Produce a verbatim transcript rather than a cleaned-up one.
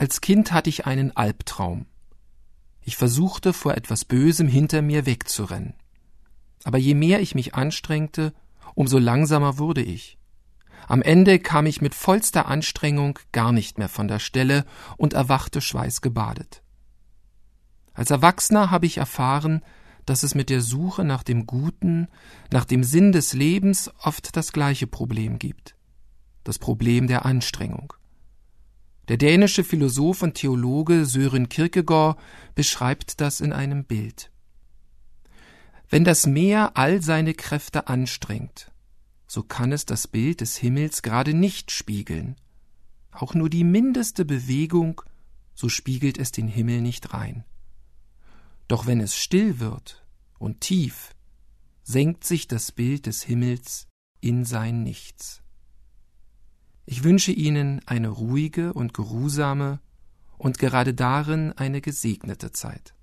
Als Kind hatte ich einen Albtraum. Ich versuchte, vor etwas Bösem hinter mir wegzurennen. Aber je mehr ich mich anstrengte, umso langsamer wurde ich. Am Ende kam ich mit vollster Anstrengung gar nicht mehr von der Stelle und erwachte schweißgebadet. Als Erwachsener habe ich erfahren, dass es mit der Suche nach dem Guten, nach dem Sinn des Lebens oft das gleiche Problem gibt. Das Problem der Anstrengung. Der dänische Philosoph und Theologe Søren Kierkegaard beschreibt das in einem Bild. Wenn das Meer all seine Kräfte anstrengt, so kann es das Bild des Himmels gerade nicht spiegeln. Auch nur die mindeste Bewegung, so spiegelt es den Himmel nicht rein. Doch wenn es still wird und tief, senkt sich das Bild des Himmels in sein Nichts. Ich wünsche Ihnen eine ruhige und geruhsame und gerade darin eine gesegnete Zeit.